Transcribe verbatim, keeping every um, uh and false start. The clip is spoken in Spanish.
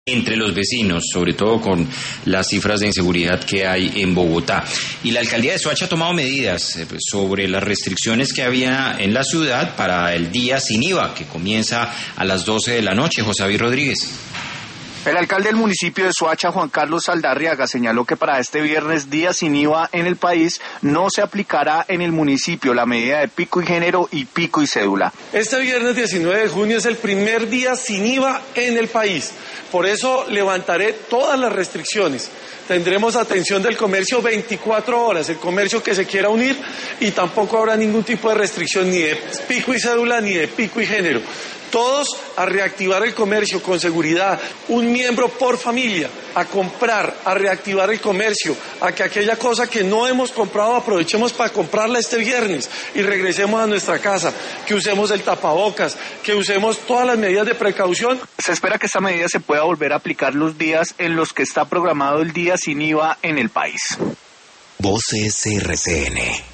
entre los vecinos, sobre todo con las cifras de inseguridad que hay en Bogotá. Y la alcaldía de Soacha ha tomado medidas eh, pues, sobre las restricciones que había en la ciudad para el día sin I V A, que comienza a las doce de la noche. José David Rodríguez. El alcalde del municipio de Soacha, Juan Carlos Saldarriaga, señaló que para este viernes, día sin I V A en el país, no se aplicará en el municipio la medida de pico y género y pico y cédula. Este viernes diecinueve de junio es el primer día sin I V A en el país. Por eso levantaré todas las restricciones. Tendremos atención del comercio veinticuatro horas, el comercio que se quiera unir, y tampoco habrá ningún tipo de restricción ni de pico y cédula ni de pico y género. Todos a reactivar el comercio con seguridad, un miembro por familia, a comprar, a reactivar el comercio, a que aquella cosa que no hemos comprado aprovechemos para comprarla este viernes y regresemos a nuestra casa, que usemos el tapabocas, que usemos todas las medidas de precaución. Se espera que esta medida se pueda volver a aplicar los días en los que está programado el día sin I V A en el país. Voces R C N.